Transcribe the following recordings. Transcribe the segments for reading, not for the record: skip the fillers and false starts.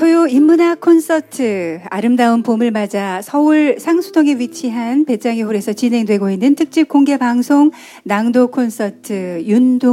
토요 인문학 콘서트 아름다운 봄을 맞아 서울 상수동에 위치한 배짱이 홀에서 진행되고 있는 특집 공개 방송 낭독 콘서트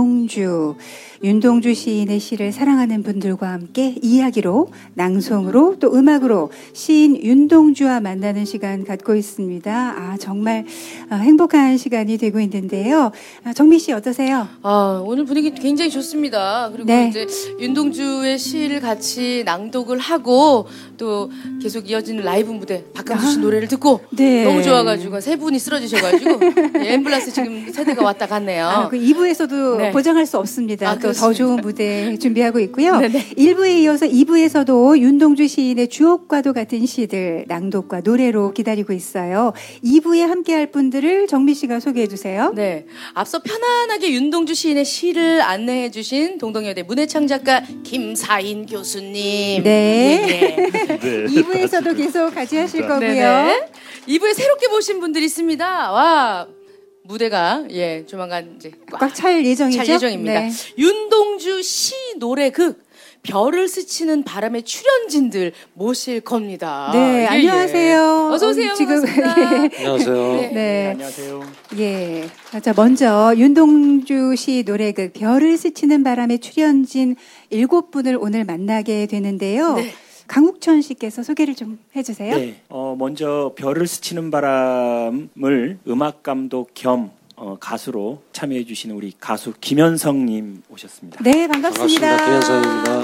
윤동주 시인의 시를 사랑하는 분들과 함께 이야기로 낭송으로 또 음악으로 시인 윤동주와 만나는 시간 갖고 있습니다. 아, 정말 행복한 시간이 되고 있는데요. 정미 씨 어떠세요? 오늘 분위기 굉장히 좋습니다. 그리고 네. 이제 윤동주의 시를 같이 낭독을 하고 또 계속 이어지는 라이브 무대 박강수 씨 노래를 듣고 네. 너무 좋아가지고 세 분이 쓰러지셔가지고 앰뷸런스 지금 세대가 왔다 갔네요. 그 2부에서도 네. 보장할 수 없습니다. 또 더 좋은 무대 준비하고 있고요. 네네. 1부에 이어서 2부에서도 윤동주 시인의 주옥과도 같은 시들 낭독과 노래로 기다리고 있어요. 2부에 함께할 분들을 정미 씨가 소개해 주세요. 네, 앞서 편안하게 윤동주 시인의 시를 안내해 주신 동덕여대 문해창 작가 김사인 교수님. 네. 예. 네. 2부에서도 계속 같이 하실 거고요. 네네. 2부에 새롭게 보신 분들이 있습니다. 와, 무대가 조만간 이제 꽉 찰 예정이죠? 찰 예정입니다. 네. 윤동주 시 노래극 별을 스치는 바람의 출연진들 모실 겁니다. 네, 예, 안녕하세요. 예. 어서 오세요. 지금 반갑습니다. 안녕하세요. 네. 네. 안녕하세요. 예. 자, 먼저 윤동주 시 노래극 별을 스치는 바람의 출연진 7분을 오늘 만나게 되는데요. 네. 강욱천 씨께서 소개를 좀 해주세요. 네, 먼저 별을 스치는 바람을 음악 감독 겸 가수로 참여해 주시는 우리 가수 김현성님 오셨습니다. 네, 반갑습니다. 김현성입니다.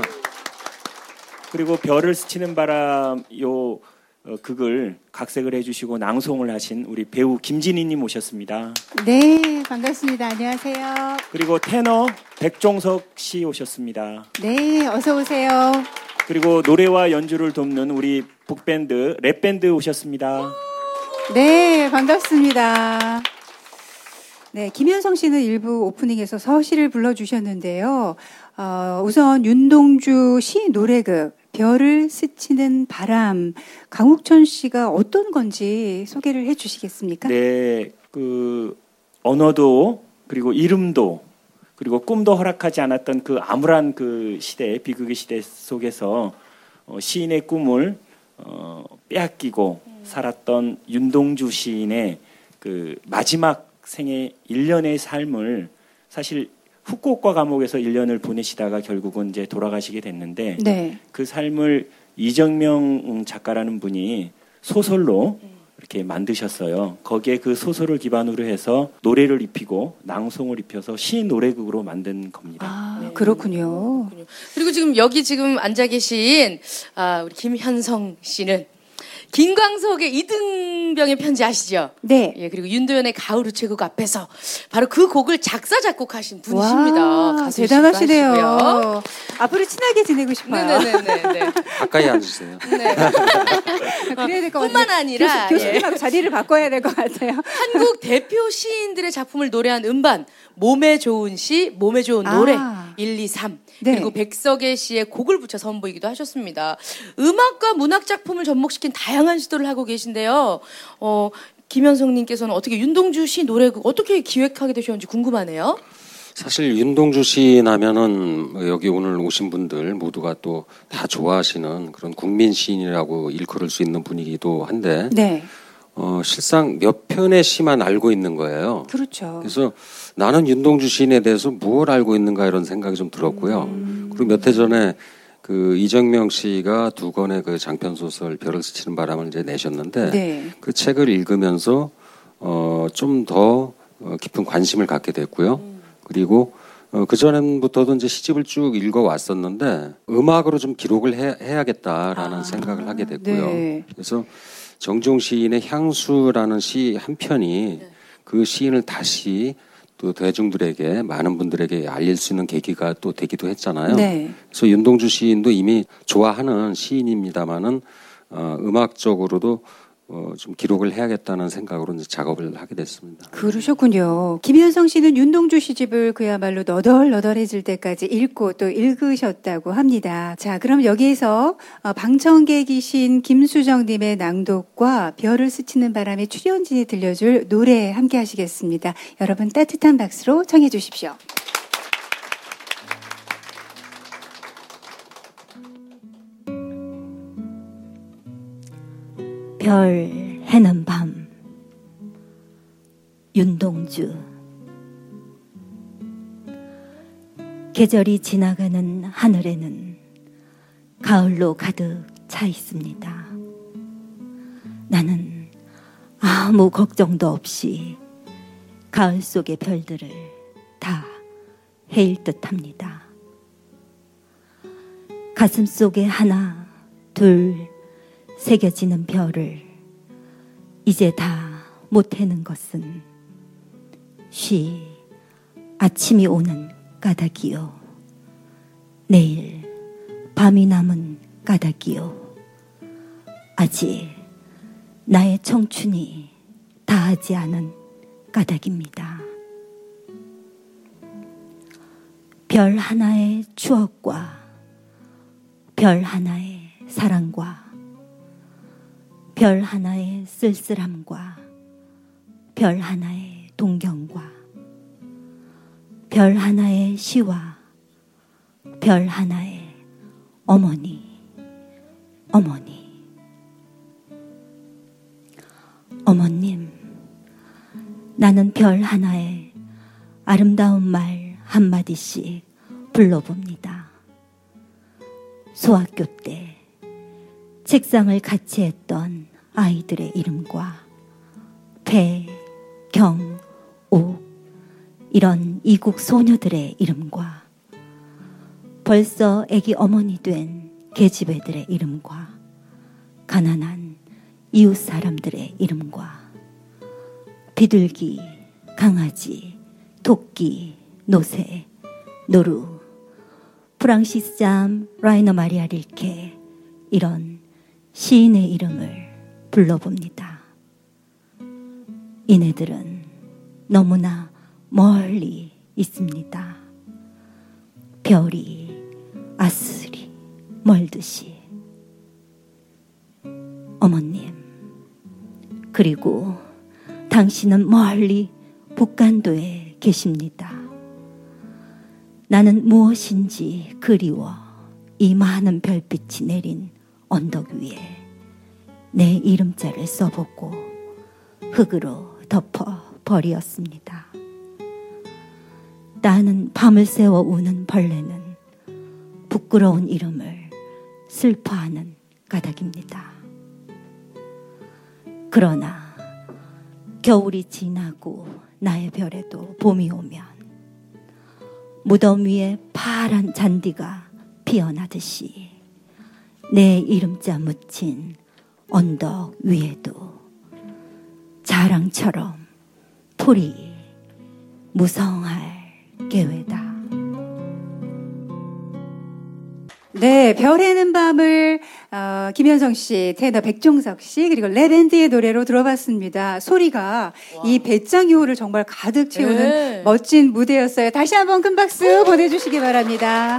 그리고 별을 스치는 바람 극을 각색을 해주시고 낭송을 하신 우리 배우 김진희님 오셨습니다. 네, 반갑습니다. 안녕하세요. 그리고 테너 백종석 씨 오셨습니다. 네, 어서 오세요. 그리고 노래와 연주를 돕는 우리 북밴드 랩밴드 오셨습니다. 네, 반갑습니다. 네, 김현성 씨는 일부 오프닝에서 서시를 불러주셨는데요. 우선 윤동주 시 노래극 별을 스치는 바람, 강욱천 씨가 어떤 건지 소개를 해주시겠습니까? 네, 언어도 그리고 이름도 그리고 꿈도 허락하지 않았던 그 암울한 그 시대, 비극의 시대 속에서 시인의 꿈을 빼앗기고 살았던 윤동주 시인의 그 마지막 생애 1년의 삶을 사실 후쿠오카 감옥에서 1년을 보내시다가 결국은 이제 돌아가시게 됐는데 네. 그 삶을 이정명 작가라는 분이 소설로 이렇게 만드셨어요. 거기에 그 소설을 기반으로 해서 노래를 입히고 낭송을 입혀서 시 노래극으로 만든 겁니다. 아, 네. 그렇군요. 그리고 지금 여기 앉아 계신 우리 김현성 씨는 김광석의 이등병의 편지 아시죠? 네. 예, 그리고 윤도현의 가을 우체국 앞에서 바로 그 곡을 작사 작곡하신 분이십니다. 와, 가수이시기도 대단하시네요. 하시고요. 앞으로 친하게 지내고 싶어요. 네네네. 가까이 앉으세요. 네. 그래야 될 것 같아요. 뿐만 아니라 교수님하고 자리를 바꿔야 될 것 같아요. 한국 대표 시인들의 작품을 노래한 음반 몸에 좋은 시, 몸에 좋은 노래 1, 2, 3 네. 그리고 백석의 시에 곡을 붙여 선보이기도 하셨습니다. 음악과 문학 작품을 접목시킨 다양한 시도를 하고 계신데요. 김현성님께서는 어떻게 윤동주 시 노래극 어떻게 기획하게 되셨는지 궁금하네요. 사실 윤동주 시인 하면은 여기 오늘 오신 분들 모두가 또 다 좋아하시는 그런 국민 시인이라고 일컬을 수 있는 분이기도 한데 네. 실상 몇 편의 시만 알고 있는 거예요. 그렇죠. 그래서 나는 윤동주 시인에 대해서 뭘 알고 있는가 이런 생각이 좀 들었고요. 그리고 몇 해 전에 그 이정명 씨가 2권의 그 장편 소설 별을 스치는 바람을 이제 내셨는데 네. 그 책을 읽으면서 좀 더 깊은 관심을 갖게 됐고요. 그리고 그 전부터도 이제 시집을 쭉 읽어 왔었는데 음악으로 좀 기록을 해야겠다라는 생각을 하게 됐고요. 네. 그래서 정종 시인의 향수라는 시 한 편이 그 시인을 다시 또 대중들에게 많은 분들에게 알릴 수 있는 계기가 또 되기도 했잖아요. 네. 그래서 윤동주 시인도 이미 좋아하는 시인입니다만은 음악적으로도 좀 기록을 해야겠다는 생각으로 이제 작업을 하게 됐습니다. 그러셨군요. 김현성 씨는 윤동주 시집을 그야말로 너덜너덜해질 때까지 읽고 또 읽으셨다고 합니다. 자, 그럼 여기에서 방청객이신 김수정님의 낭독과 별을 스치는 바람에 출연진이 들려줄 노래 함께 하시겠습니다. 여러분 따뜻한 박수로 청해 주십시오. 별, 해는 밤. 윤동주. 계절이 지나가는 하늘에는 가을로 가득 차 있습니다. 나는 아무 걱정도 없이 가을 속의 별들을 다 헤일 듯합니다. 가슴 속에 하나, 둘 새겨지는 별을 이제 다 못 해는 것은 쉬 아침이 오는 까닭이요. 내일 밤이 남은 까닭이요. 아직 나의 청춘이 다하지 않은 까닭입니다. 별 하나의 추억과 별 하나의 사랑과 별 하나의 쓸쓸함과 별 하나의 동경과 별 하나의 시와 별 하나의 어머니, 어머니. 어머님, 나는 별 하나에 아름다운 말 한마디씩 불러봅니다. 소학교 때 책상을 같이 했던 아이들의 이름과 배, 경, 옥 이런 이국 소녀들의 이름과 벌써 애기 어머니 된 계집애들의 이름과 가난한 이웃 사람들의 이름과 비둘기, 강아지, 토끼, 노새, 노루, 프랑시스 잠 라이너 마리아 릴케 이런 시인의 이름을 불러봅니다. 이네들은 너무나 멀리 있습니다. 별이 아스리 멀듯이. 어머님, 그리고 당신은 멀리 북간도에 계십니다. 나는 무엇인지 그리워 이 많은 별빛이 내린 언덕 위에 내 이름자를 써보고 흙으로 덮어 버리었습니다. 나는 밤을 새워 우는 벌레는 부끄러운 이름을 슬퍼하는 까닭입니다. 그러나 겨울이 지나고 나의 별에도 봄이 오면 무덤 위에 파란 잔디가 피어나듯이 내 이름자 묻힌 언덕 위에도 자랑처럼 풀이 무성할 계획다. 네, 별에는 밤을 김현성 씨, 테너 백종석 씨 그리고 레밴드의 노래로 들어봤습니다. 소리가 이 배짱이호를 정말 가득 채우는 네. 멋진 무대였어요. 다시 한번 큰 박수 보내주시기 바랍니다.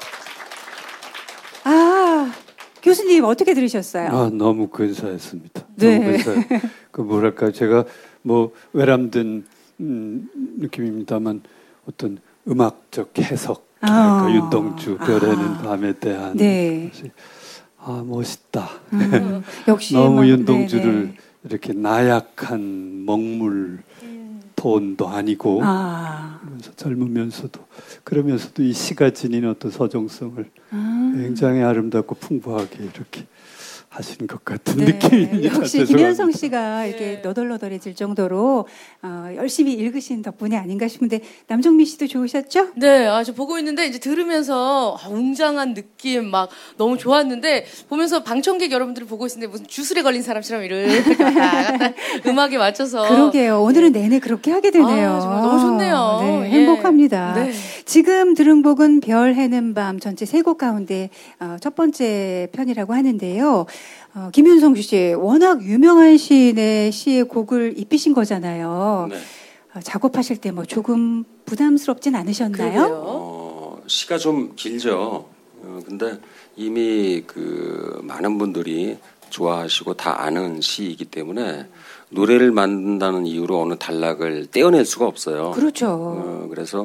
아, 교수님 어떻게 들으셨어요? 아, 너무 근사했습니다. 네. 너무 근사해요. 그 뭐랄까 제가 뭐 외람된 느낌입니다만 어떤 음악적 해석, 그러니까 윤동주 별에는 밤에 대한 네. 것이 아 멋있다. 역시 너무 뭐, 윤동주를 네네. 이렇게 나약한 먹물 톤도 아니고 그러면서 젊으면서도 그러면서도 이 시가 지닌 어떤 서정성을 굉장히 아름답고 풍부하게 이렇게 하신 것 같은 네, 느낌입니다. 역시 죄송합니다. 김현성 씨가 이렇게 네. 너덜너덜해질 정도로 열심히 읽으신 덕분이 아닌가 싶은데 남정민 씨도 좋으셨죠? 네, 저 보고 있는데 이제 들으면서 웅장한 느낌 막 너무 좋았는데 보면서 방청객 여러분들을 보고 있는데 무슨 주술에 걸린 사람처럼 이렇게 왔다 갔다 음악에 맞춰서 그러게요. 오늘은 내내 그렇게 하게 되네요. 정말 너무 좋네요. 네, 예. 행복합니다. 네. 지금 들은 곡은 별 해는 밤 전체 세 곡 가운데 첫 번째 편이라고 하는데요. 김윤성 씨, 워낙 유명한 시인의 시의 곡을 입히신 거잖아요. 네. 작업하실 때 뭐 조금 부담스럽진 않으셨나요? 그러게요. 시가 좀 길죠. 근데 이미 그 많은 분들이 좋아하시고 다 아는 시이기 때문에 노래를 만든다는 이유로 어느 단락을 떼어낼 수가 없어요. 그렇죠. 그래서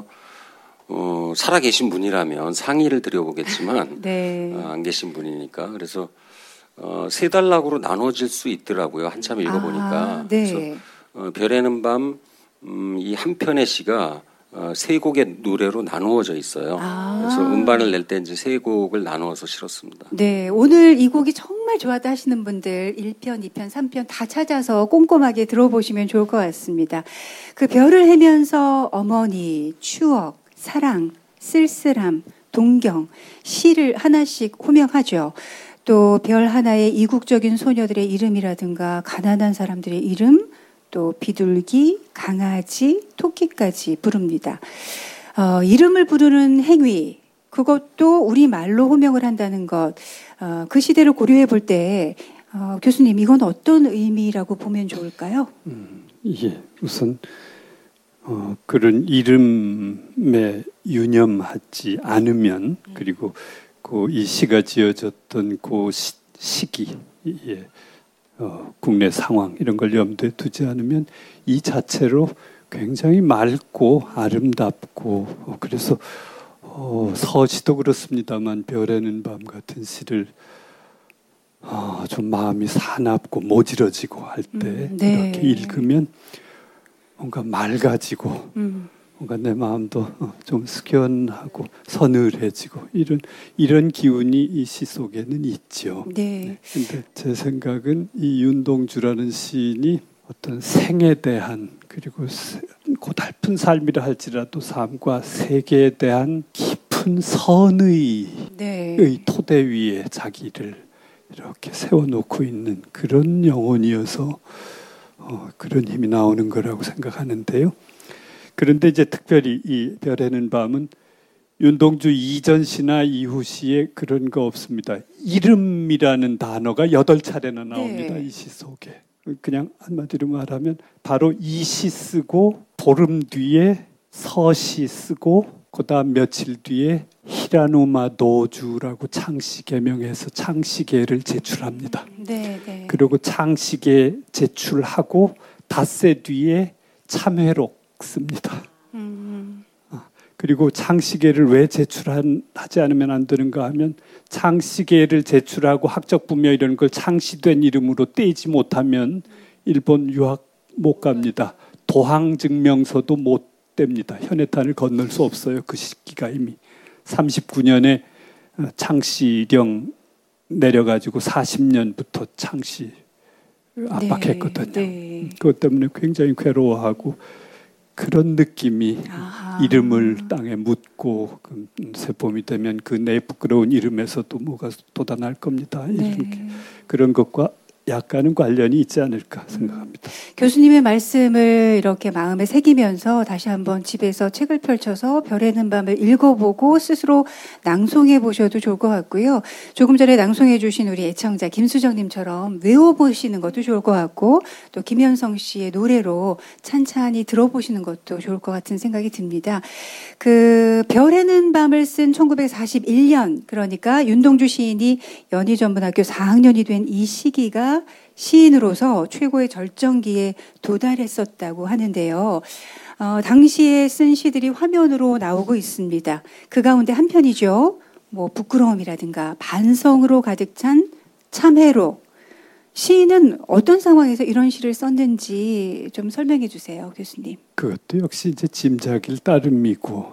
살아계신 분이라면 상의를 드려보겠지만 네. 안 계신 분이니까 그래서 세 단락으로 나눠질 수 있더라고요. 한참 읽어보니까. 네. 그래서 별에는 밤 이 한 편의 시가 세 곡의 노래로 나누어져 있어요. 그래서 음반을 낼 때 이제 세 곡을 나누어서 실었습니다. 네, 오늘 이 곡이 정말 좋았다 하시는 분들 1편, 2편, 3편 다 찾아서 꼼꼼하게 들어보시면 좋을 것 같습니다. 그 별을 헤면서 어머니, 추억, 사랑, 쓸쓸함, 동경, 시를 하나씩 호명하죠. 또 별 하나의 이국적인 소녀들의 이름이라든가 가난한 사람들의 이름, 또 비둘기, 강아지, 토끼까지 부릅니다. 이름을 부르는 행위, 그것도 우리 말로 호명을 한다는 것, 그 시대를 고려해 볼 때 교수님 이건 어떤 의미라고 보면 좋을까요? 예, 우선 그런 이름에 유념하지 않으면 그리고 그 이 시가 지어졌던 그 시기, 국내 상황 이런 걸 염두에 두지 않으면 이 자체로 굉장히 맑고 아름답고 그래서 서시도 그렇습니다만 별에는 밤 같은 시를 좀 마음이 사납고 모질어지고 할 때 네. 이렇게 읽으면 뭔가 맑아지고 뭔가 내 마음도 좀 숙연하고 서늘해지고 이런 기운이 이 시 속에는 있죠. 네. 근데 제 생각은 이 윤동주라는 시인이 어떤 생에 대한 그리고 고달픈 삶이라 할지라도 삶과 세계에 대한 깊은 선의의 네. 토대 위에 자기를 이렇게 세워놓고 있는 그런 영혼이어서 그런 힘이 나오는 거라고 생각하는데요. 그런데 이제 특별히 이 별에는 밤은 윤동주 이전 시나 이후 시에 그런 거 없습니다. 이름이라는 단어가 8차례나 나옵니다. 네. 이 시 속에. 그냥 한마디로 말하면 바로 이 시 쓰고 보름 뒤에 서시 쓰고 그다음 며칠 뒤에 히라노마 노주라고 창시개명해서 창시개를 제출합니다. 네, 네. 그리고 창시개 제출하고 닷새 뒤에 참회록 씁니다. 그리고 창시계를 왜 제출하지 않으면 안 되는가 하면 창시계를 제출하고 학적부며 이런 걸 창시된 이름으로 떼지 못하면 일본 유학 못 갑니다. 도항증명서도 못 뗍니다. 현해탄을 건널 수 없어요. 그 시기가 이미 39년에 창시령 내려가지고 40년부터 창시 압박했거든요. 네. 그것 때문에 굉장히 괴로워하고 그런 느낌이 이름을 땅에 묻고 새봄이 되면 그 내 부끄러운 이름에서도 뭐가 돋아날 겁니다. 네. 그런 것과 약간은 관련이 있지 않을까 생각합니다. 교수님의 말씀을 이렇게 마음에 새기면서 다시 한번 집에서 책을 펼쳐서 별에는 밤을 읽어보고 스스로 낭송해 보셔도 좋을 것 같고요. 조금 전에 낭송해 주신 우리 애청자 김수정님처럼 외워보시는 것도 좋을 것 같고 또 김현성 씨의 노래로 찬찬히 들어보시는 것도 좋을 것 같은 생각이 듭니다. 그 별에는 밤을 쓴 1941년 그러니까 윤동주 시인이 연희전문학교 4학년이 된 이 시기가 시인으로서 최고의 절정기에 도달했었다고 하는데요. 당시에 쓴 시들이 화면으로 나오고 있습니다. 그 가운데 한 편이죠. 뭐 부끄러움이라든가 반성으로 가득 찬 참회록. 시인은 어떤 상황에서 이런 시를 썼는지 좀 설명해 주세요, 교수님. 그것도 역시 이제 짐작일 따름이고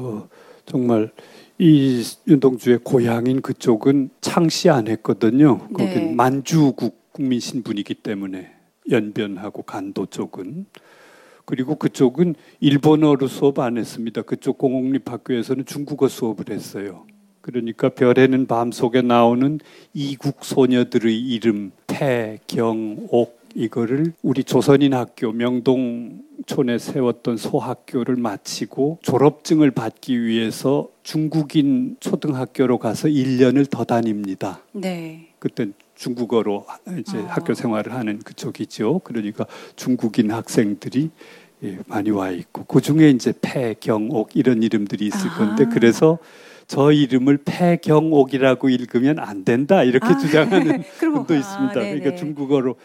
정말 이 윤동주의 고향인 그쪽은 창시 안 했거든요. 네. 거긴 만주국 국민 신분이기 때문에 연변하고 간도 쪽은 그리고 그쪽은 일본어로 수업 안 했습니다. 그쪽 공공립학교에서는 중국어 수업을 했어요. 그러니까 별에는 밤 속에 나오는 이국 소녀들의 이름 태, 경, 옥 이거를 우리 조선인 학교 명동촌에 세웠던 소학교를 마치고 졸업증을 받기 위해서 중국인 초등학교로 가서 1년을 더 다닙니다. 네. 그때 중국어로 이제 학교 생활을 하는 그쪽이죠. 그러니까 중국인 학생들이 많이 와 있고 그 중에 이제 폐경옥 이런 이름들이 있을 건데 그래서 저 이름을 폐경옥이라고 읽으면 안 된다 이렇게 주장하는 분도 있습니다. 그러니까 중국어로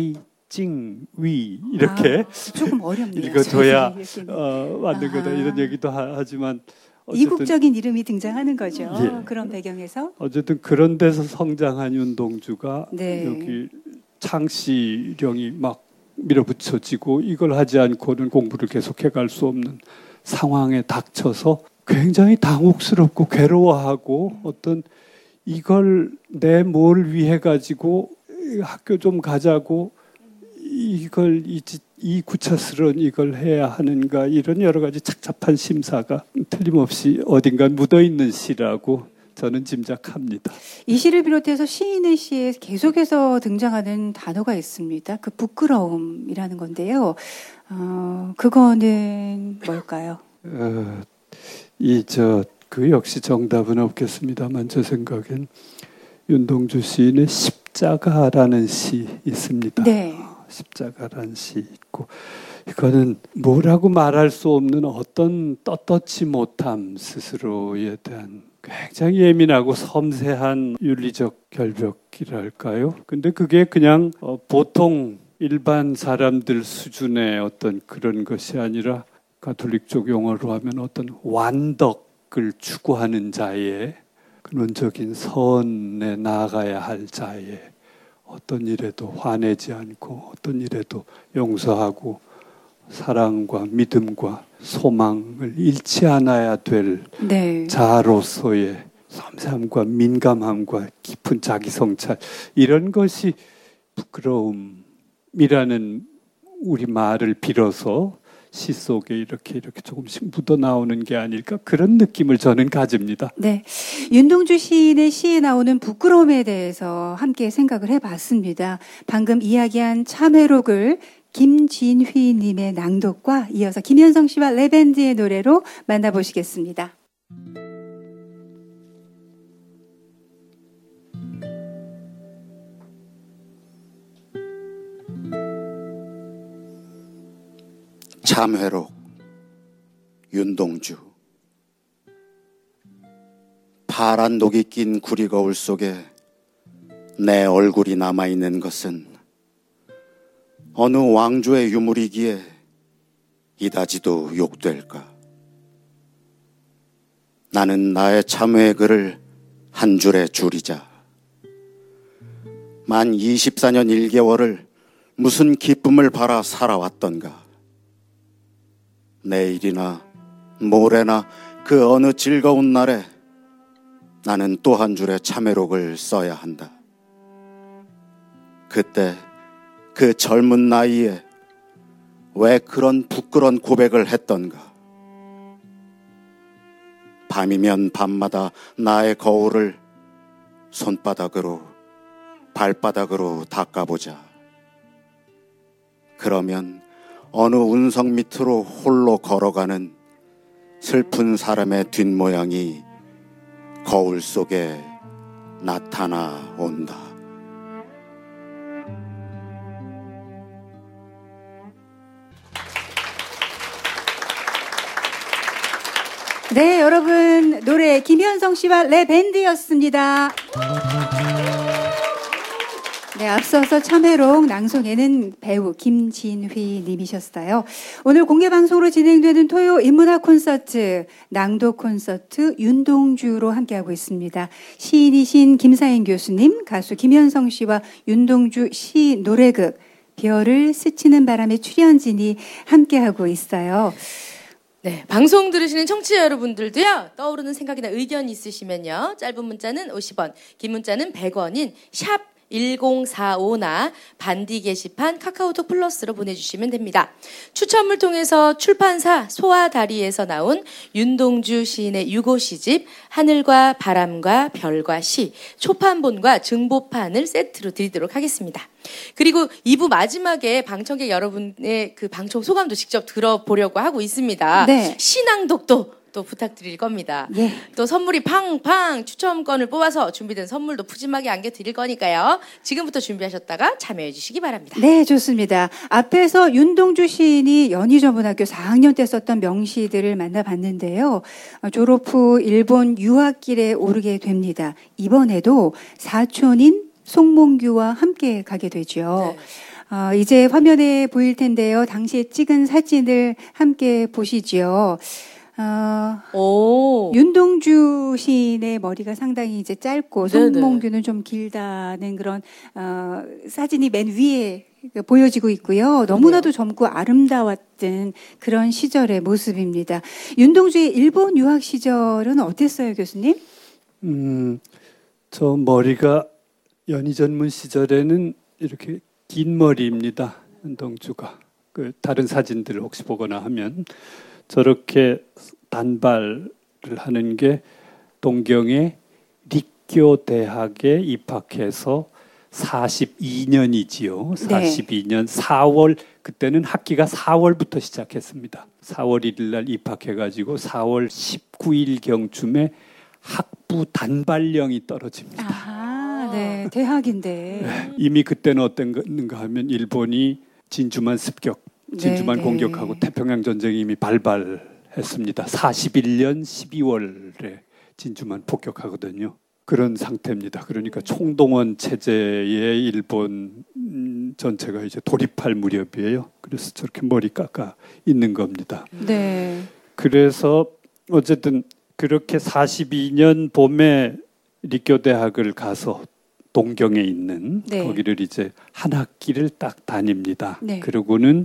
페이징위 이렇게 조금 어렵네요. 읽어줘야 맞는 거다 이런 얘기도 하지만 이국적인 이름이 등장하는 거죠. 예. 그런 배경에서. 어쨌든 그런 데서 성장한 윤동주가 네. 여기 창씨령이 막 밀어붙여지고 이걸 하지 않고는 공부를 계속해 갈 수 없는 상황에 닥쳐서 굉장히 당혹스럽고 괴로워하고 어떤 이걸 내 뭘 위해 가지고 학교 좀 가자고 이걸 이 구차스러운 이걸 해야 하는가 이런 여러 가지 착잡한 심사가 틀림없이 어딘가 묻어 있는 시라고 저는 짐작합니다. 이 시를 비롯해서 시인의 시에 계속해서 등장하는 단어가 있습니다. 그 부끄러움이라는 건데요. 그거는 뭘까요? 그 역시 정답은 없겠습니다만 제 생각엔 윤동주 시인의 십자가라는 시 있습니다. 네. 십자가라는 시 있고 이거는 뭐라고 말할 수 없는 어떤 떳떳지 못함 스스로에 대한 굉장히 예민하고 섬세한 윤리적 결벽이랄까요? 근데 그게 그냥 보통 일반 사람들 수준의 어떤 그런 것이 아니라 가톨릭 용어로 하면 어떤 완덕을 추구하는 자의 근원적인 선에 나아가야 할 자의 어떤 일에도 화내지 않고 어떤 일에도 용서하고 사랑과 믿음과 소망을 잃지 않아야 될 네. 자로서의 섬세함과 민감함과 깊은 자기성찰 이런 것이 부끄러움이라는 우리 말을 빌어서 시 속에 이렇게 조금씩 묻어나오는 게 아닐까 그런 느낌을 저는 가집니다. 네, 윤동주 시인의 시에 나오는 부끄러움에 대해서 함께 생각을 해봤습니다. 방금 이야기한 참회록을 김진휘 님의 낭독과 이어서 김현성 씨와 레밴드의 노래로 만나보시겠습니다. 참회록 윤동주. 파란 독이 낀 구리거울 속에 내 얼굴이 남아있는 것은 어느 왕조의 유물이기에 이다지도 욕될까. 나는 나의 참회의 글을 한 줄에 줄이자. 만 24년 1개월을 무슨 기쁨을 바라 살아왔던가. 내일이나 모레나 그 어느 즐거운 날에 나는 또 한 줄의 참회록을 써야 한다. 그때 그 젊은 나이에 왜 그런 부끄러운 고백을 했던가. 밤이면 밤마다 나의 거울을 손바닥으로 발바닥으로 닦아보자. 그러면 어느 운석 밑으로 홀로 걸어가는 슬픈 사람의 뒷모양이 거울 속에 나타나 온다. 네, 여러분 노래 김현성 씨와 레밴드였습니다. 네, 앞서서 참회록 낭송에는 배우 김진휘 님이셨어요. 오늘 공개방송으로 진행되는 토요 인문학 콘서트, 낭독 콘서트 윤동주로 함께하고 있습니다. 시인이신 김사인 교수님, 가수 김현성 씨와 윤동주 시 노래극 별을 스치는 바람의 출연진이 함께하고 있어요. 네, 방송 들으시는 청취자 여러분들도요, 떠오르는 생각이나 의견 있으시면요, 짧은 문자는 50원, 긴 문자는 100원인 샵 1045나 반디 게시판 카카오톡 플러스로 보내주시면 됩니다. 추첨을 통해서 출판사 소아다리에서 나온 윤동주 시인의 유고시집 하늘과 바람과 별과 시 초판본과 증보판을 세트로 드리도록 하겠습니다. 그리고 2부 마지막에 방청객 여러분의 그 방청 소감도 직접 들어보려고 하고 있습니다. 네. 신앙독도 또 부탁드릴 겁니다. 예. 또 선물이 팡팡 추첨권을 뽑아서 준비된 선물도 푸짐하게 안겨드릴 거니까요. 지금부터 준비하셨다가 참여해 주시기 바랍니다. 네, 좋습니다. 앞에서 윤동주 시인이 연희전문학교 4학년 때 썼던 명시들을 만나봤는데요. 졸업 후 일본 유학길에 오르게 됩니다. 이번에도 사촌인 송몽규와 함께 가게 되죠. 네. 이제 화면에 보일 텐데요. 당시에 찍은 사진을 함께 보시죠. 오. 윤동주 시인의 머리가 상당히 이제 짧고 네네. 송몽규는 좀 길다는 그런 사진이 맨 위에 보여지고 있고요. 너무나도 젊고 아름다웠던 그런 시절의 모습입니다. 윤동주의 일본 유학 시절은 어땠어요, 교수님? 저 머리가 연희 전문 시절에는 이렇게 긴 머리입니다. 윤동주가. 그 다른 사진들을 혹시 보거나 하면 저렇게 단발을 하는 게 동경의 립교 대학에 입학해서 42년이지요. 42년 4월 그때는 학기가 4월부터 시작했습니다. 4월 1일 날 입학해가지고 4월 19일 경쯤에 학부 단발령이 떨어집니다. 아, 네, 대학인데. 네, 이미 그때는 어땠는가 하면 일본이 진주만 습격, 진주만 네, 공격하고 네. 태평양 전쟁이 이미 발발했습니다. 41년 12월에 진주만 폭격하거든요. 그런 상태입니다. 그러니까 총동원 체제에 일본 전체가 이제 돌입할 무렵이에요. 그래서 저렇게 머리 깎아 있는 겁니다. 네. 그래서 어쨌든 그렇게 42년 봄에立교대학을 가서 동경에 있는 네. 거기를 이제 한 학기를 딱 다닙니다. 네. 그러고는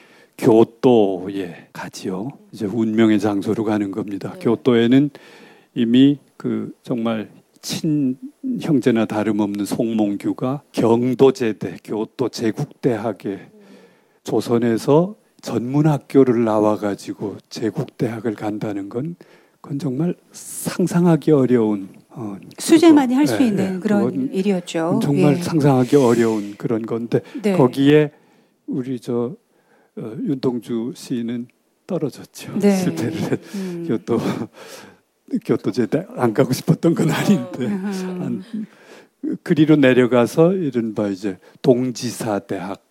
교토에 가지요. 이제 운명의 장소로 가는 겁니다. 네. 교토에는 이미 그 정말 친형제나 다름없는 송몽규가 경도제대 교토 제국대학에 조선에서 전문학교를 나와가지고 제국대학을 간다는 건 그건 정말 상상하기 어려운 수재만이 할 수 예, 있는 예, 그런 그건 일이었죠. 정말 예. 상상하기 어려운 그런 건데 네. 거기에 우리 윤동주 시인은 떨어졌죠. 네. 실패를 했. 교토제대 안 가고 싶었던 건 아닌데 그리로 내려가서 이른바 이제 동지사대학,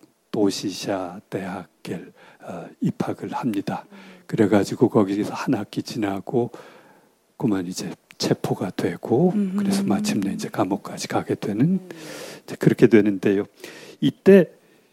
도시샤대학에 입학을 합니다. 그래가지고 거기서 한 학기 지나고 그만 이제 체포가 되고 그래서 마침내 이제 감옥까지 가게 되는 이제 그렇게 되는데요. 이때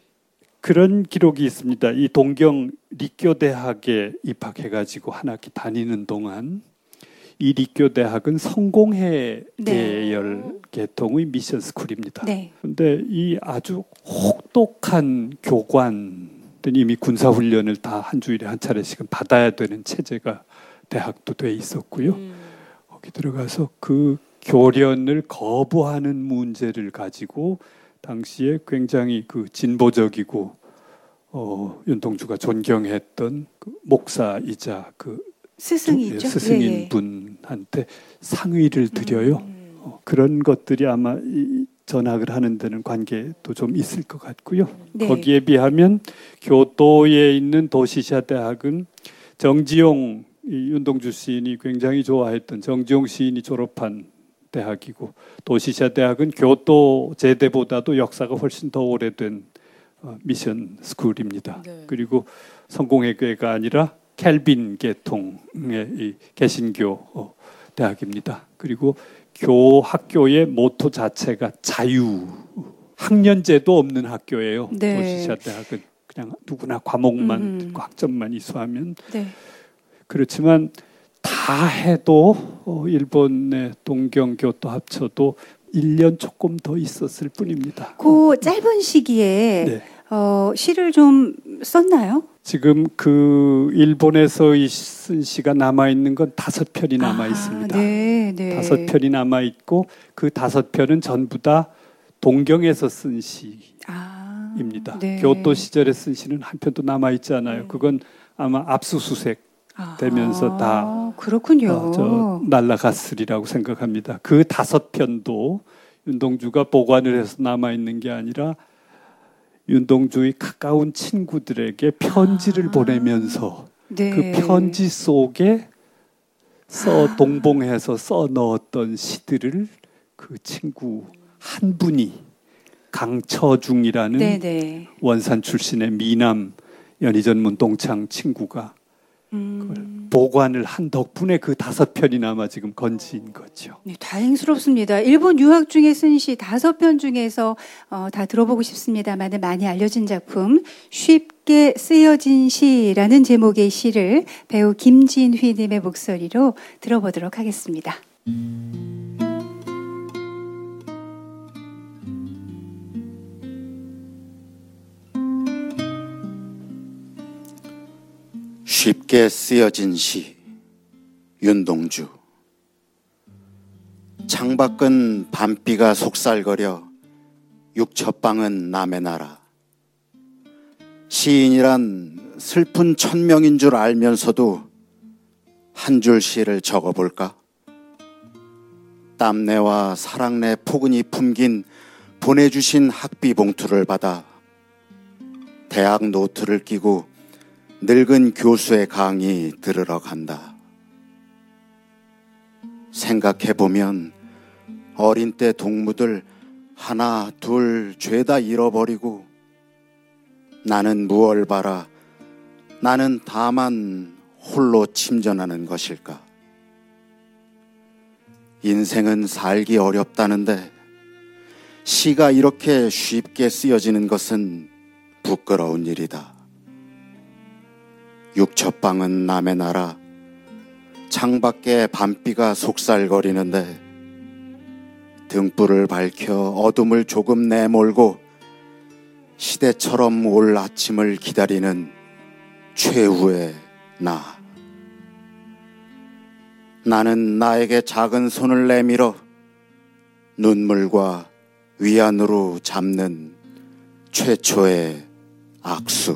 그런 기록이 있습니다. 이 동경立교대학에 입학해가지고 한 학기 다니는 동안 이立교대학은 성공회 네. 계열 계통의 미션 스쿨입니다. 네. 그런데 이 아주 혹독한 교관 이미 군사훈련을 다 한 주일에 한 차례씩은 받아야 되는 체제가 대학도 돼 있었고요. 거기 들어가서 그 교련을 거부하는 문제를 가지고 당시에 굉장히 그 진보적이고 윤동주가 존경했던 그 목사이자 그 스승이죠. 스승인 예, 예. 분한테 상의를 드려요. 그런 것들이 아마 이 전학을 하는 데는 관계도 좀 있을 것 같고요. 네. 거기에 비하면 교토에 있는 도시샤 대학은 정지용 이 윤동주 시인이 굉장히 좋아했던 정지용 시인이 졸업한 대학이고 도시샤 대학은 교토 제대보다도 역사가 훨씬 더 오래된 미션 스쿨입니다. 네. 그리고 성공회교가 아니라 켈빈 계통의 이 개신교 대학입니다. 그리고 학교의 모토 자체가 자유, 학년제도 없는 학교예요. 네. 도시샤 대학은 그냥 누구나 과목만 듣고 학점만 이수하면 네. 그렇지만 다 해도 일본의 동경 교토 합쳐도 1년 조금 더 있었을 뿐입니다. 그 짧은 시기에 네. 시를 좀 썼나요? 지금 그 일본에서 쓴 시가 남아 있는 건 5편이 남아 있습니다. 네, 네. 5편이 남아 있고 그 5편은 전부 다 동경에서 쓴 시입니다. 네. 교토 시절에 쓴 시는 한 편도 남아 있지 않아요. 그건 아마 압수수색 되면서 다 그렇군요. 날라갔으리라고 생각합니다. 그 5편도 윤동주가 보관을 해서 남아 있는 게 아니라 윤동주의 가까운 친구들에게 편지를 보내면서 네. 그 편지 속에 동봉해서 써 넣었던 시들을 그 친구 한 분이 강처중이라는 네네. 원산 출신의 미남 연희전문 동창 친구가 그걸 보관을 한 덕분에 그 5편이 남아 지금 건진 거죠. 네, 다행스럽습니다. 일본 유학 중에 쓴 시 5편 중에서 다 들어보고 싶습니다만 많이 알려진 작품 쉽 쉽게 쓰여진 시라는 제목의 시를 배우 김진휘님의 목소리로 들어보도록 하겠습니다. 쉽게 쓰여진 시 윤동주. 창밖은 밤비가 속살거려 육첩방은 남의 나라. 시인이란 슬픈 천명인 줄 알면서도 한 줄 시를 적어볼까? 땀내와 사랑내 포근히 품긴 보내주신 학비 봉투를 받아 대학 노트를 끼고 늙은 교수의 강의 들으러 간다. 생각해보면 어린 때 동무들 하나 둘 죄다 잃어버리고 나는 무얼 바라 나는 다만 홀로 침전하는 것일까? 인생은 살기 어렵다는데 시가 이렇게 쉽게 쓰여지는 것은 부끄러운 일이다. 육첩방은 남의 나라. 창밖에 밤비가 속살거리는데 등불을 밝혀 어둠을 조금 내몰고 시대처럼 올 아침을 기다리는 최후의 나. 나는 나에게 작은 손을 내밀어 눈물과 위안으로 잡는 최초의 악수.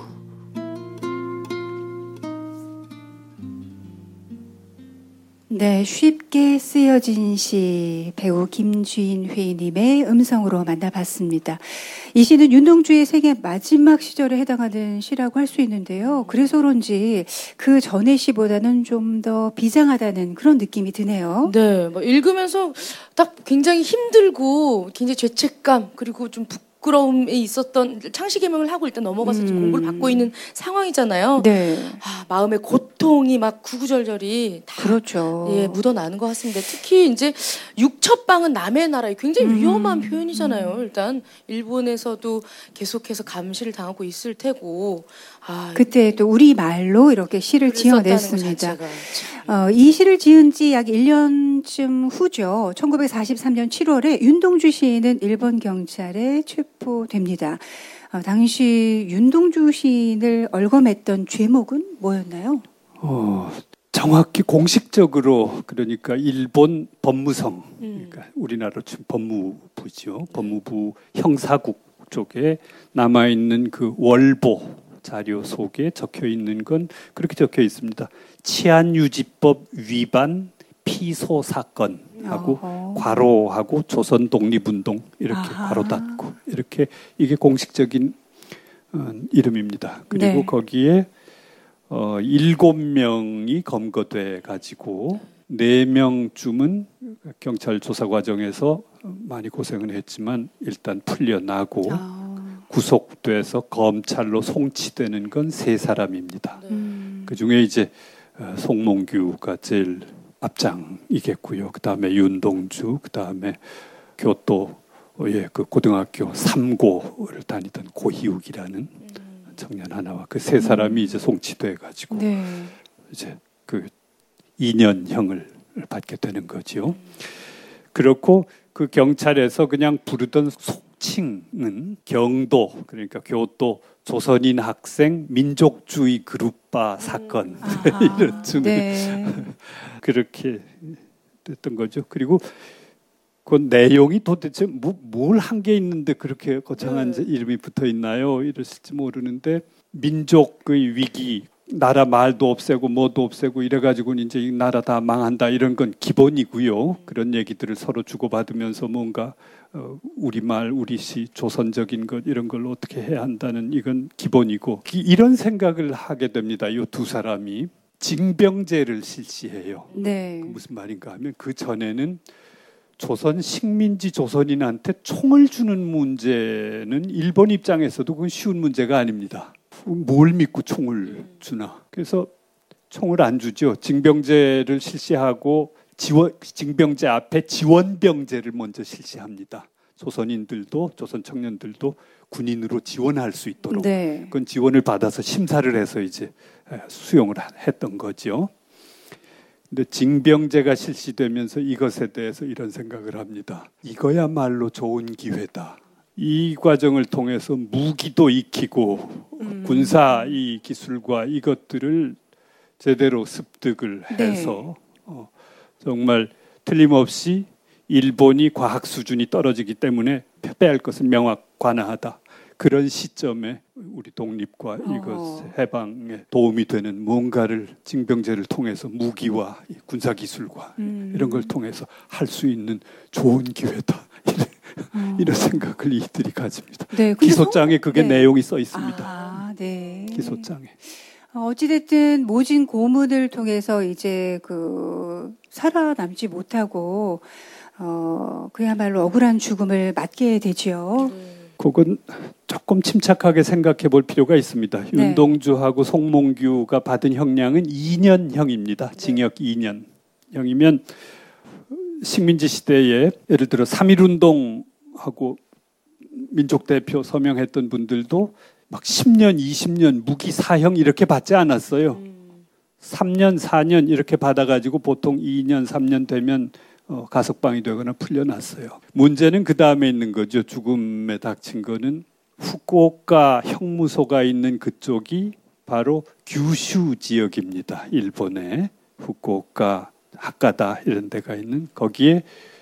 네, 쉽게 쓰여진 시 배우 김진휘님의 음성으로 만나봤습니다. 이 시는 윤동주의 생애 마지막 시절에 해당하는 시라고 할 수 있는데요. 그래서 그런지 그 전의 시보다는 좀 더 비장하다는 그런 느낌이 드네요. 네, 뭐 읽으면서 딱 굉장히 힘들고 굉장히 죄책감 그리고 좀 부끄러움에 있었던 창시 개명을 하고 일단 넘어가서 지금 공부를 받고 있는 상황이잖아요. 네, 마음의 고통이 막 구구절절이 다 그렇죠. 예, 묻어나는 것 같습니다. 특히 이제 육첩방은 남의 나라에 굉장히 위험한 표현이잖아요. 일단 일본에서도 계속해서 감시를 당하고 있을 테고 그때 또 우리 말로 이렇게 시를 글을 썼다는 것 지어냈습니다. 자체가 참. 이 시를 지은 지 약 1년쯤 후죠. 1943년 7월에 윤동주 시인은 일본 경찰에 체포됩니다. 당시 윤동주 시인을 얼검했던 죄목은 뭐였나요? 정확히 공식적으로 그러니까 일본 법무성, 그러니까 우리나라로 치면 법무부죠. 법무부 형사국 쪽에 남아 있는 그 월보 자료 속에 적혀 있는 건 그렇게 적혀 있습니다. 치안유지법 위반 피소 사건하고 과로하고 조선 독립운동 이렇게 괄호 닫고 이렇게 이게 공식적인 이름입니다. 그리고 네. 거기에 7명이 검거돼 가지고 4명쯤은 경찰 조사 과정에서 많이 고생을 했지만 일단 풀려나고 구속돼서 검찰로 송치되는 건 3사람입니다. 그 중에 이제 송몽규가 제일 앞장이겠고요. 그 다음에 윤동주, 그 다음에 교토 그 고등학교 3고를 다니던 고희욱이라는 청년 하나와 그 3사람이 이제 송치돼 가지고 네. 이제 그 2년형을 받게 되는 거죠. 그렇고 그 경찰에서 그냥 부르던 속칭은 경도 그러니까 교토 조선인 학생 민족주의 그룹바 사건 이런 쯤에 네. 그렇게 됐던 거죠. 그리고 그 내용이 도대체 뭘 한 게 있는데 그렇게 거창한 이름이 붙어 있나요? 이랬을지 모르는데 민족의 위기, 나라 말도 없애고 뭐도 없애고 이래가지고 이제 이 나라 다 망한다 이런 건 기본이고요. 그런 얘기들을 서로 주고받으면서 뭔가 우리말, 우리시, 조선적인 것 이런 걸 어떻게 해야 한다는 이건 기본이고 이런 생각을 하게 됩니다. 이 두 사람이 징병제를 실시해요. 네. 무슨 말인가 하면 그 전에는 조선 식민지 조선인한테 총을 주는 문제는 일본 입장에서도 그건 쉬운 문제가 아닙니다. 뭘 믿고 총을 주나. 그래서 총을 안 주죠. 징병제를 실시하고 징병제 앞에 지원병제를 먼저 실시합니다. 조선인들도 조선 청년들도 군인으로 지원할 수 있도록 네. 그건 지원을 받아서 심사를 해서 이제 수용을 했던 거죠. 근데 징병제가 실시되면서 이것에 대해서 이런 생각을 합니다. 이거야말로 좋은 기회다. 이 과정을 통해서 무기도 익히고 군사 이 기술과 이것들을 제대로 습득을 해서 정말 틀림없이 일본이 과학 수준이 떨어지기 때문에 패배할 것은 명확관하다. 그런 시점에 우리 독립과 이것 해방에 도움이 되는 뭔가를 징병제를 통해서 무기와 군사 기술과 이런 걸 통해서 할 수 있는 좋은 기회다. 이런 생각을 이들이 가집니다. 네, 기소장에 그게 네. 내용이 써 있습니다. 아, 네. 기소장에. 어찌됐든 모진 고문을 통해서 이제 살아남지 못하고 그야말로 억울한 죽음을 맞게 되지요. 그건 조금 침착하게 생각해 볼 필요가 있습니다. 네. 윤동주하고 송몽규가 받은 형량은 2년형입니다. 징역 2년형이면 식민지 시대에 예를 들어 3.1운동하고 민족대표 서명했던 분들도 막 10년, 20년 무기 사형 이렇게 받지 않았어요. 3년, 4년 이렇게 받아가지고 보통 2년, 3년 되면 가석방이 되거나 풀려났어요. 문제는 그 다음에 있는 거죠. 죽음에 닥친 거는 후쿠오카 형무소가 있는 그쪽이 바로 규슈 지역입니다. 일본의 후쿠오카, 하카다 이런 데가 있는 거기에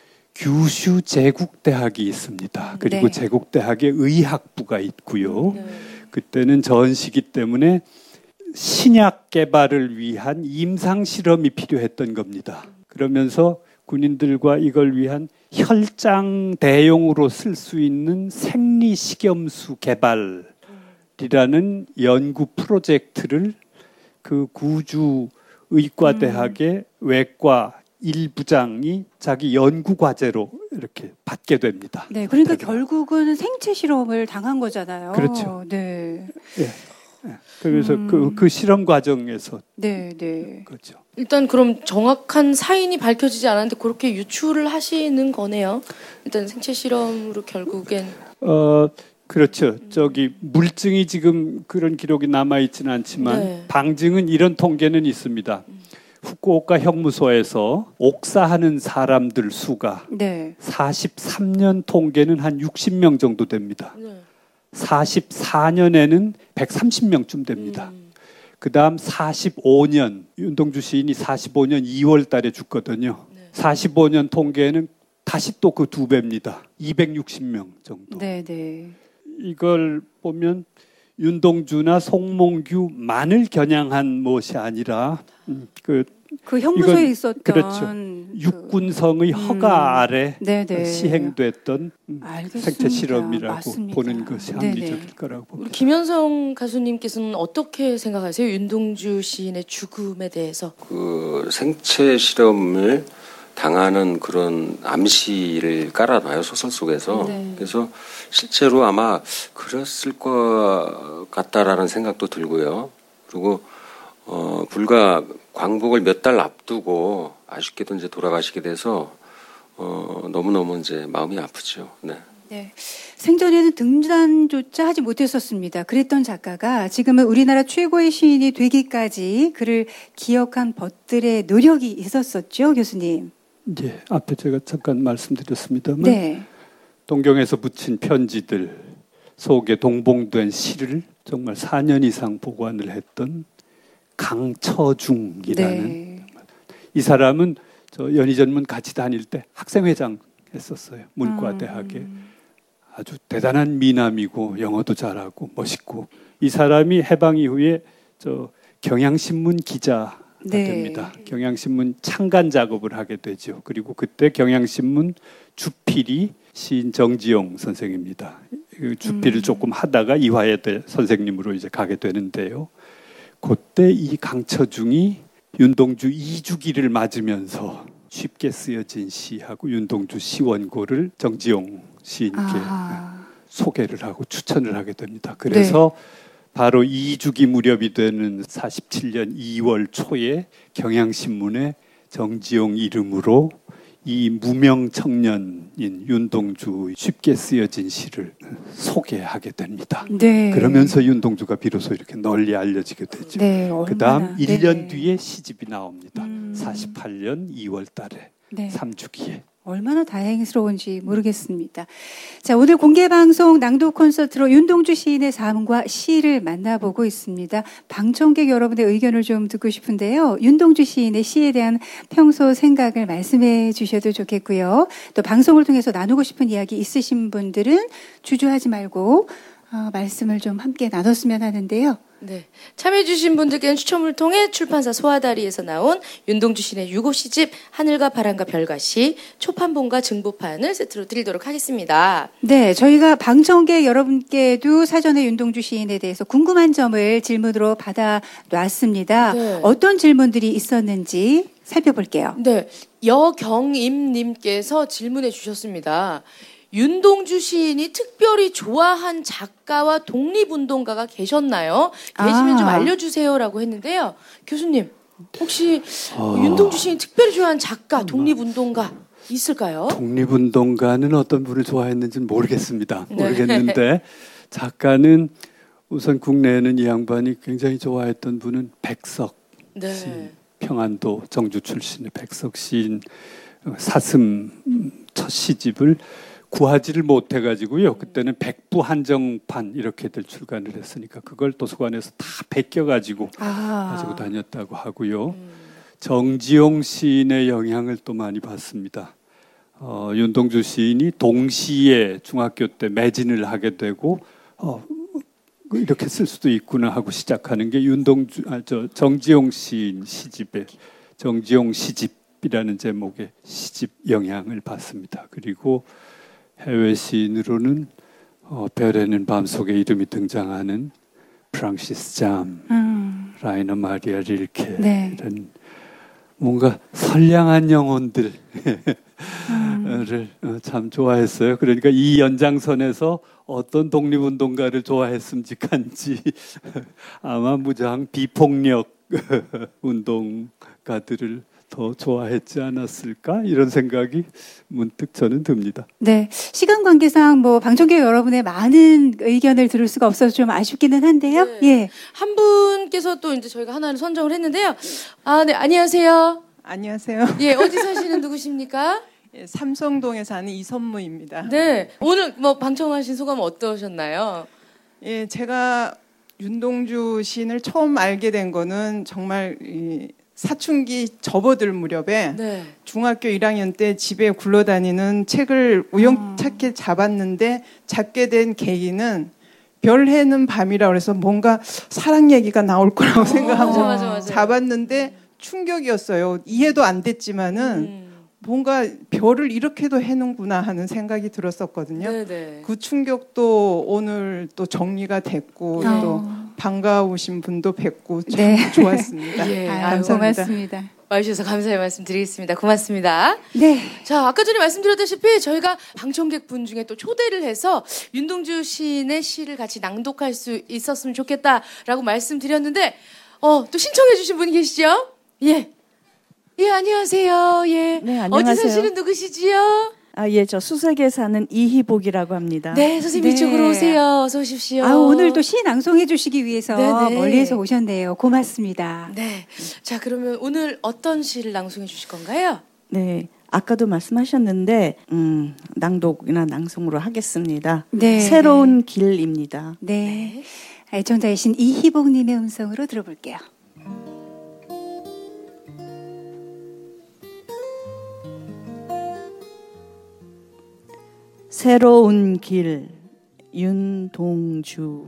규슈 제국대학이 있습니다. 그리고 네. 제국대학에 의학부가 있고요. 그때는 전시기 때문에 신약 개발을 위한 임상 실험이 필요했던 겁니다. 그러면서 군인들과 이걸 위한 혈장 대용으로 쓸 수 있는 생리 식염수 개발이라는 연구 프로젝트를 그 구주 의과대학의 외과 1부장이 자기 연구 과제로 이렇게 받게 됩니다. 네, 그러니까 결국은 생체 실험을 당한 거잖아요. 그렇죠. 네. 예. 그래서 그 실험 과정에서 네, 네. 그렇죠. 일단 그럼 정확한 사인이 밝혀지지 않았는데 그렇게 유출을 하시는 거네요. 일단 생체 실험으로 결국엔 그렇죠. 저기 물증이 지금 그런 기록이 남아 있지는 않지만 네. 방증은 이런 통계는 있습니다. 후쿠오카 형무소에서 옥사하는 사람들 수가 네. 43년 통계는 한 60명 정도 됩니다. 네. 44년에는 130명쯤 됩니다. 그 다음 45년, 윤동주 시인이 45년 2월 달에 죽거든요. 네. 45년 통계는 다시 또 그 2배입니다. 260명 정도. 네, 네. 이걸 보면 윤동주나 송몽규만을 겨냥한 것이 아니라 그 형무소에 이건- 있었던 그렇죠. 육군성의 허가 아래 네네. 시행됐던 알겠습니다. 생체 실험이라고 맞습니다. 보는 것이 네네. 합리적일 거라고 우리 봅니다. 김현성 가수님께서는 어떻게 생각하세요? 윤동주 시인의 죽음에 대해서. 그 생체 실험을 당하는 그런 암시를 깔아놔요, 소설 속에서. 네. 그래서 실제로 아마 그랬을 것 같다라는 생각도 들고요. 그리고 불과 광복을 몇 달 앞두고 아쉽게도 이제 돌아가시게 돼서 너무너무 이제 마음이 아프죠. 네. 네. 생전에는 등단조차 하지 못했었습니다. 그랬던 작가가 지금은 우리나라 최고의 시인이 되기까지 그를 기억한 벗들의 노력이 있었었죠, 교수님. 예, 앞에 제가 잠깐 말씀드렸습니다만 네. 동경에서 붙인 편지들 속에 동봉된 시를 정말 4년 이상 보관을 했던 강처중이라는 네. 이 사람은 저 연희전문 같이 다닐 때 학생회장 했었어요. 문과대학에. 아주 대단한 미남이고 영어도 잘하고 멋있고 이 사람이 해방 이후에 저 경향신문 기자가 네. 됩니다. 경향신문 창간 작업을 하게 되죠. 그리고 그때 경향신문 주필이 시인 정지용 선생입니다. 그 주필을 조금 하다가 이화여대 선생님으로 이제 가게 되는데요. 그때 이 강처중이 윤동주 이주기를 맞으면서 쉽게 쓰여진 시하고 윤동주 시원고를 정지용 시인께 아하. 소개를 하고 추천을 하게 됩니다. 그래서 바로 이주기 무렵이 되는 47년 2월 초에 경향신문에 정지용 이름으로 이 무명 청년인 윤동주 쉽게 쓰여진 시를 소개하게 됩니다. 네. 그러면서 윤동주가 비로소 이렇게 널리 알려지게 되죠. 네, 그 다음 얼마나. 1년 네. 뒤에 시집이 나옵니다. 48년 2월 달에 네. 3주기에. 얼마나 다행스러운지 모르겠습니다. 자, 오늘 공개방송 낭독 콘서트로 윤동주 시인의 삶과 시를 만나보고 있습니다. 방청객 여러분의 의견을 좀 듣고 싶은데요. 윤동주 시인의 시에 대한 평소 생각을 말씀해 주셔도 좋겠고요. 또 방송을 통해서 나누고 싶은 이야기 있으신 분들은 주저하지 말고 말씀을 좀 함께 나눴으면 하는데요. 네. 참여해주신 분들께는 추첨을 통해 출판사 소아다리에서 나온 윤동주 시인의 6호 시집 하늘과 바람과 별과 시 초판본과 증보판을 세트로 드리도록 하겠습니다. 네, 저희가 방청객 여러분께도 사전에 윤동주 시인에 대해서 궁금한 점을 질문으로 받아놨습니다. 네. 어떤 질문들이 있었는지 살펴볼게요. 네. 여경임님께서 질문해 주셨습니다. 윤동주 시인이 특별히 좋아한 작가와 독립운동가가 계셨나요? 계시면 좀 알려주세요라고 했는데요. 교수님, 혹시 윤동주 시인이 특별히 좋아하는 작가, 독립운동가 있을까요? 독립운동가는 어떤 분을 좋아했는지는 모르겠습니다. 네. 모르겠는데 작가는 우선 국내에는 이 양반이 굉장히 좋아했던 분은 백석 네. 시인, 평안도 정주 출신의 백석 시인 사슴 첫 시집을 구하지를 못해가지고요. 그때는 백부 한정판 이렇게들 출간을 했으니까 그걸 도서관에서 다 베껴가지고 가지고 다녔다고 하고요. 정지용 시인의 영향을 또 많이 받습니다. 윤동주 시인이 동시에 중학교 때 매진을 하게 되고 이렇게 쓸 수도 있구나 하고 시작하는 게 정지용 시인 시집의 정지용 시집이라는 제목의 시집 영향을 받습니다. 그리고 해외 시인으로는 별에는 밤속에 이름이 등장하는 프랑시스 잠, 라이너 마리아 릴케 네. 이런 뭔가 선량한 영혼들을 참 좋아했어요. 그러니까 이 연장선에서 어떤 독립운동가를 좋아했음직한지 아마 무장 비폭력 운동가들을 더 좋아했지 않았을까 이런 생각이 문득 저는 듭니다. 네, 시간 관계상 방청객 여러분의 많은 의견을 들을 수가 없어서 좀 아쉽기는 한데요. 네. 예, 한 분께서 또 이제 저희가 하나를 선정을 했는데요. 네, 안녕하세요. 안녕하세요. 예, 어디 사시는 누구십니까? 예, 삼성동에 사는 이선무입니다. 네, 오늘 방청하신 소감 어떠셨나요? 예, 제가 윤동주 시인을 처음 알게 된 거는 정말 사춘기 접어들 무렵에 네. 중학교 1학년 때 집에 굴러다니는 책을 우연찮게 잡았는데 잡게 된 계기는 별 해는 밤이라고 해서 뭔가 사랑 얘기가 나올 거라고 생각하고 맞아. 잡았는데 충격이었어요. 이해도 안 됐지만은 뭔가 별을 이렇게도 해는구나 하는 생각이 들었었거든요. 네네. 그 충격도 오늘 또 정리가 됐고 또 반가우신 분도 뵙고 참 네. 좋았습니다. 예, 감사합니다. 고맙습니다. 와주셔서 감사의 말씀 드리겠습니다. 고맙습니다. 네, 자, 아까 전에 말씀드렸다시피 저희가 방청객 분 중에 또 초대를 해서 윤동주 시인의 시를 같이 낭독할 수 있었으면 좋겠다라고 말씀드렸는데 또 신청해 주신 분이 계시죠? 예. 예, 안녕하세요. 예. 네, 어디 안녕하세요. 사시는 누구시지요? 예, 저 수색에 사는 이희복이라고 합니다. 네, 선생님 네. 이쪽으로 오세요. 어서 오십시오. 오늘 또 시 낭송해 주시기 위해서 네네. 멀리에서 오셨네요. 고맙습니다. 네. 자, 그러면 오늘 어떤 시를 낭송해 주실 건가요? 네, 아까도 말씀하셨는데 낭독이나 낭송으로 하겠습니다. 네. 새로운 길입니다. 네, 애청자이신 이희복님의 음성으로 들어볼게요. 새로운 길, 윤동주.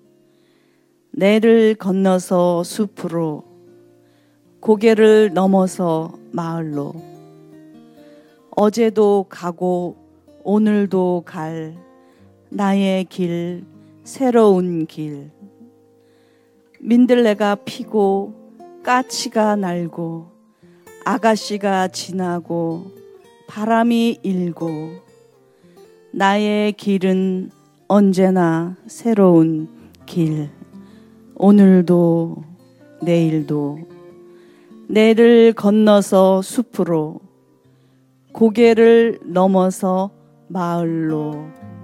내를 건너서 숲으로, 고개를 넘어서 마을로. 어제도 가고 오늘도 갈 나의 길, 새로운 길. 민들레가 피고 까치가 날고 아가씨가 지나고 바람이 일고 나의 길은 언제나 새로운 길. 오늘도 내일도 내를 건너서 숲으로 고개를 넘어서 마을로.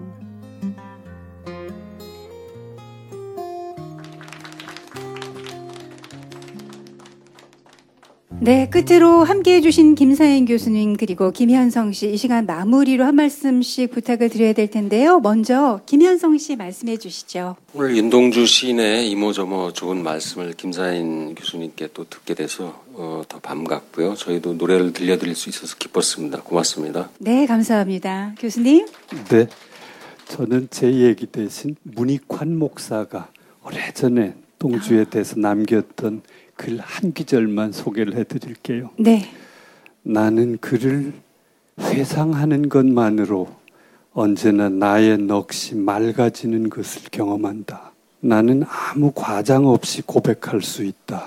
네, 끝으로 함께해 주신 김사인 교수님 그리고 김현성 씨 이 시간 마무리로 한 말씀씩 부탁을 드려야 될 텐데요. 먼저 김현성 씨 말씀해 주시죠. 오늘 윤동주 시인의 이모저모 좋은 말씀을 김사인 교수님께 또 듣게 돼서 더 반갑고요. 저희도 노래를 들려드릴 수 있어서 기뻤습니다. 고맙습니다. 네, 감사합니다. 교수님. 네, 저는 제 얘기 대신 문익환 목사가 오래전에 동주에 대해서 남겼던 글 한 구절만 소개를 해드릴게요. 네. 나는 그를 회상하는 것만으로 언제나 나의 넋이 맑아지는 것을 경험한다. 나는 아무 과장 없이 고백할 수 있다.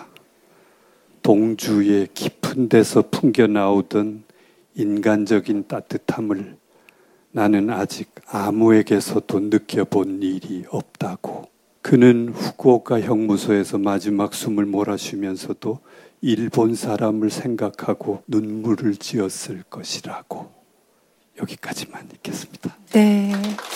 동주의 깊은 데서 풍겨나오던 인간적인 따뜻함을 나는 아직 아무에게서도 느껴본 일이 없다고. 그는 후쿠오카 형무소에서 마지막 숨을 몰아쉬면서도 일본 사람을 생각하고 눈물을 지었을 것이라고. 여기까지만 읽겠습니다. 네.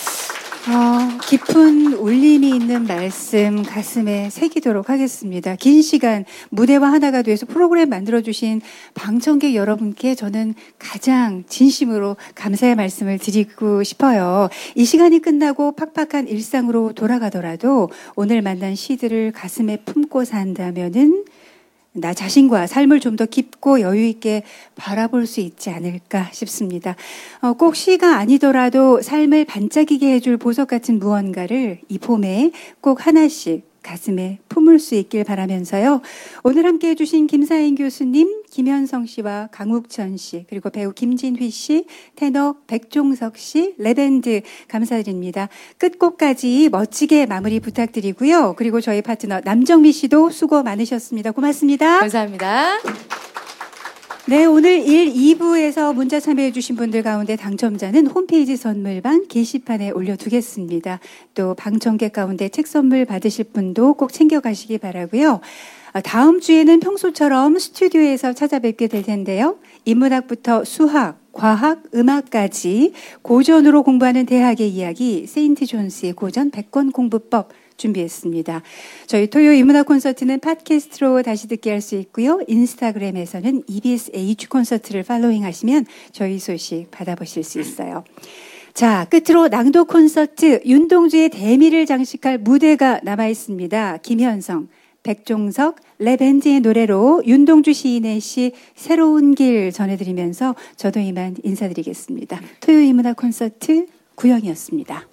깊은 울림이 있는 말씀 가슴에 새기도록 하겠습니다. 긴 시간 무대와 하나가 돼서 프로그램 만들어주신 방청객 여러분께 저는 가장 진심으로 감사의 말씀을 드리고 싶어요. 이 시간이 끝나고 팍팍한 일상으로 돌아가더라도 오늘 만난 시들을 가슴에 품고 산다면은 나 자신과 삶을 좀 더 깊고 여유 있게 바라볼 수 있지 않을까 싶습니다. 꼭 시가 아니더라도 삶을 반짝이게 해줄 보석 같은 무언가를 이 봄에 꼭 하나씩 가슴에 품을 수 있길 바라면서요. 오늘 함께해 주신 김사인 교수님, 김현성 씨와 강욱천 씨, 그리고 배우 김진휘 씨, 테너 백종석 씨, 랩밴드 감사드립니다. 끝곡까지 멋지게 마무리 부탁드리고요. 그리고 저희 파트너 남정미 씨도 수고 많으셨습니다. 고맙습니다. 감사합니다. 네, 오늘 1, 2부에서 문자 참여해 주신 분들 가운데 당첨자는 홈페이지 선물방 게시판에 올려두겠습니다. 또 방청객 가운데 책 선물 받으실 분도 꼭 챙겨가시기 바라고요. 다음 주에는 평소처럼 스튜디오에서 찾아뵙게 될 텐데요. 인문학부터 수학, 과학, 음악까지 고전으로 공부하는 대학의 이야기 세인트 존스의 고전 100권 공부법 준비했습니다. 저희 토요 인문학 콘서트는 팟캐스트로 다시 듣게 할 수 있고요. 인스타그램에서는 EBS H 콘서트를 팔로잉 하시면 저희 소식 받아보실 수 있어요. 자, 끝으로 낭독 콘서트 윤동주의 대미를 장식할 무대가 남아 있습니다. 김현성, 백종석, 랩밴드의 노래로 윤동주 시인의 시 새로운 길 전해드리면서 저도 이만 인사드리겠습니다. 토요 인문학 콘서트 구영이었습니다.